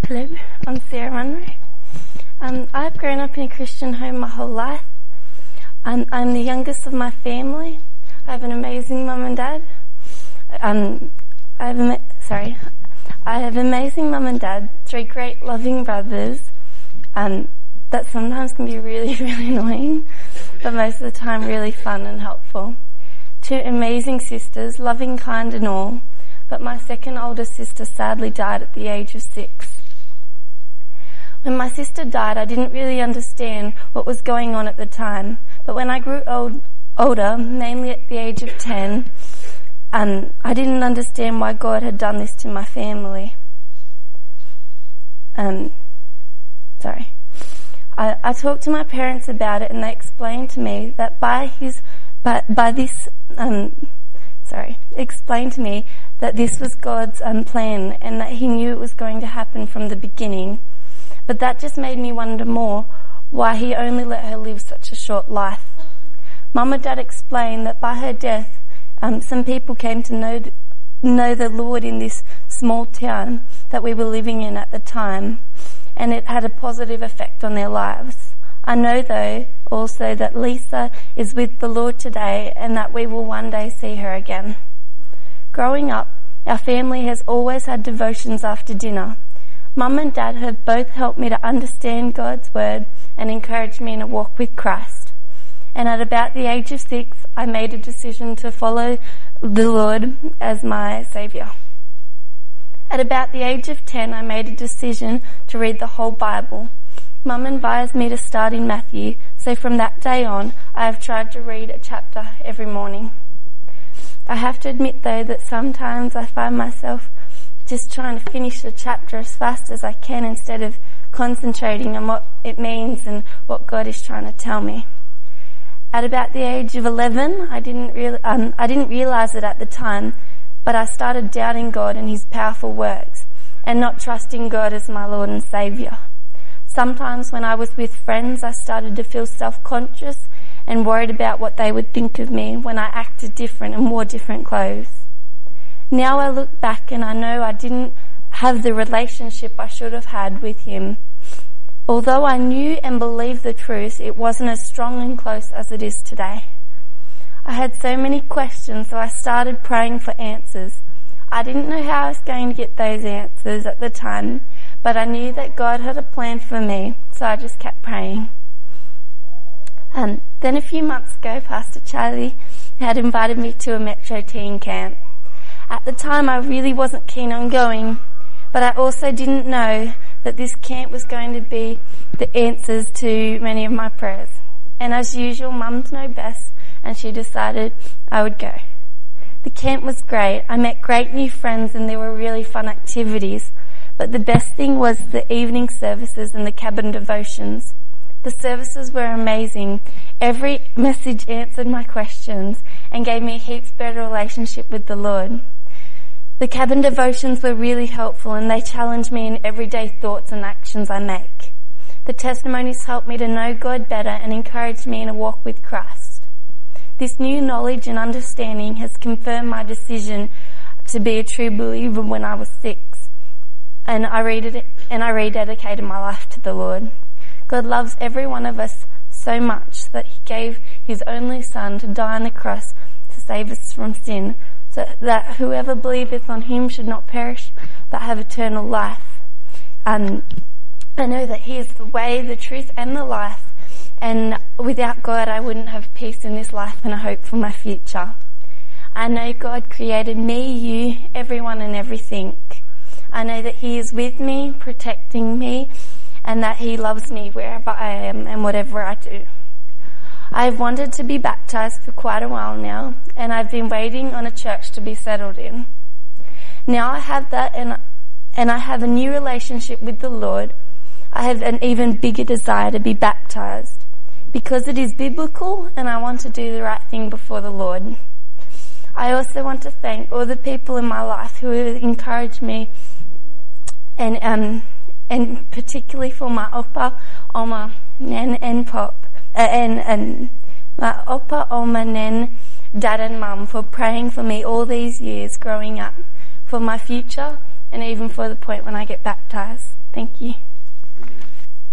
Hello, I'm Sarah Munro. I've grown up in a Christian home my whole life. I'm the youngest of my family. I have an amazing mum and dad. I have amazing mum and dad, 3 great loving brothers that sometimes can be really, really annoying, but most of the time really fun and helpful. 2 amazing sisters, loving, kind and all, but my second oldest sister sadly died at the age of 6. When my sister died, I didn't really understand what was going on at the time, but when I grew older, mainly at the age of 10, I didn't understand why God had done this to my family. I talked to my parents about it, and they explained to me that this was God's plan, and that He knew it was going to happen from the beginning. But that just made me wonder more why He only let her live such a short life. Mum and Dad explained that by her death, some people came to know the Lord in this small town that we were living in at the time, and it had a positive effect on their lives. I know, though, also that Lisa is with the Lord today, and that we will one day see her again. Growing up, our family has always had devotions after dinner. Mum and Dad have both helped me to understand God's Word and encouraged me in a walk with Christ. And at about the age of 6, I made a decision to follow the Lord as my Saviour. At about the age of 10, I made a decision to read the whole Bible. Mum advised me to start in Matthew, so from that day on, I have tried to read a chapter every morning. I have to admit, though, that sometimes I find myself just trying to finish the chapter as fast as I can instead of concentrating on what it means and what God is trying to tell me. At about the age of 11, I didn't realize it at the time, but I started doubting God and His powerful works and not trusting God as my Lord and Saviour. Sometimes when I was with friends, I started to feel self-conscious and worried about what they would think of me when I acted different and wore different clothes. Now I look back and I know I didn't have the relationship I should have had with Him. Although I knew and believed the truth, it wasn't as strong and close as it is today. I had so many questions, so I started praying for answers. I didn't know how I was going to get those answers at the time, but I knew that God had a plan for me, so I just kept praying. Then a few months ago, Pastor Charlie had invited me to a Metro teen camp. At the time, I really wasn't keen on going, but I also didn't know that this camp was going to be the answers to many of my prayers. And as usual, Mums know best, and she decided I would go. The camp was great. I met great new friends, and there were really fun activities. But the best thing was the evening services and the cabin devotions. The services were amazing. Every message answered my questions and gave me a heaps better relationship with the Lord. The cabin devotions were really helpful, and they challenged me in everyday thoughts and actions I make. The testimonies helped me to know God better and encouraged me in a walk with Christ. This new knowledge and understanding has confirmed my decision to be a true believer when I was 6, and I rededicated my life to the Lord. God loves every one of us so much that He gave His only Son to die on the cross to save us from sin, so that whoever believeth on Him should not perish but have eternal life. I know that He is the way, the truth and the life, and without God I wouldn't have peace in this life and a hope for my future. I know God created me, you, everyone and everything. I know that He is with me, protecting me, and that He loves me wherever I am and whatever I do. I've wanted to be baptized for quite a while now, and I've been waiting on a church to be settled in. Now I have that, and I have a new relationship with the Lord. I have an even bigger desire to be baptized because it is biblical, and I want to do the right thing before the Lord. I also want to thank all the people in my life who have encouraged me, and particularly for my Opa, Oma, Nan and Pop, and my Opa, Oma, Nan, Dad and Mum for praying for me all these years growing up, for my future and even for the point when I get baptized. Thank Thank you.